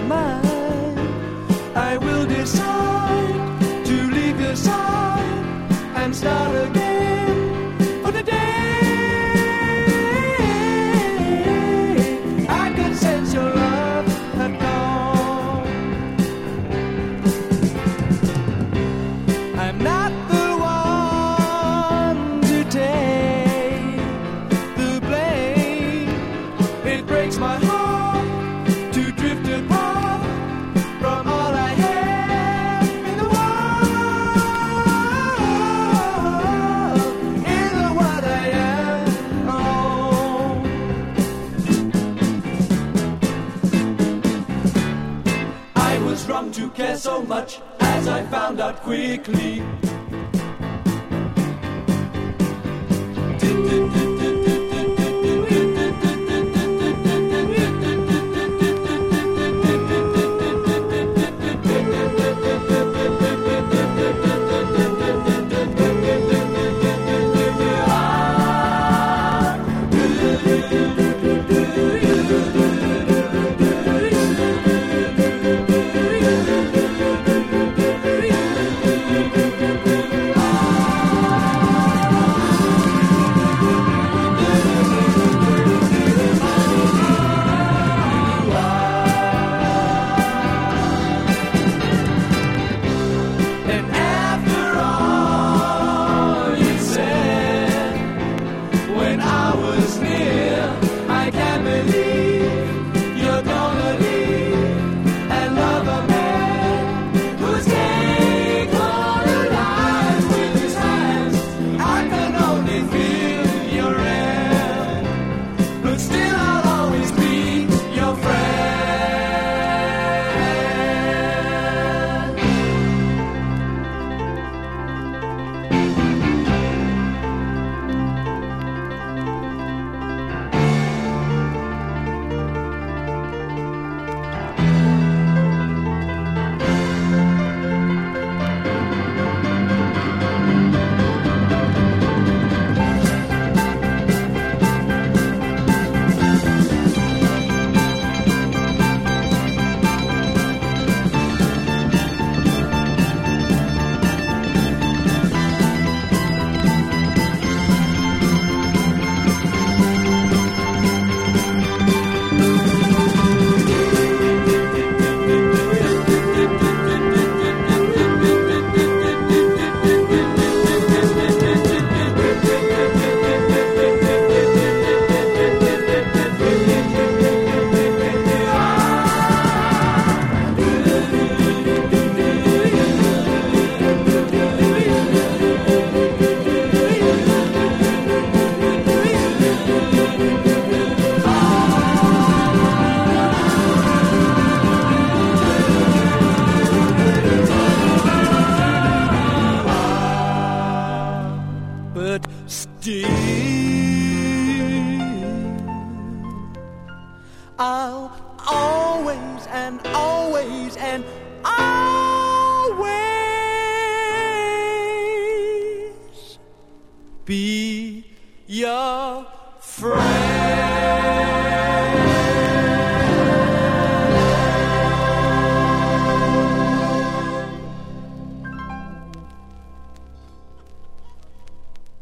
mind, I will decide to leave your side and start again for the day. I can sense your love had gone. I'm not the one to take the blame. It breaks my heart to drift apart from all I have in the world I am. Oh. I was wrong to care so much, as I found out quickly. But still, I'll always and always and always be your friend.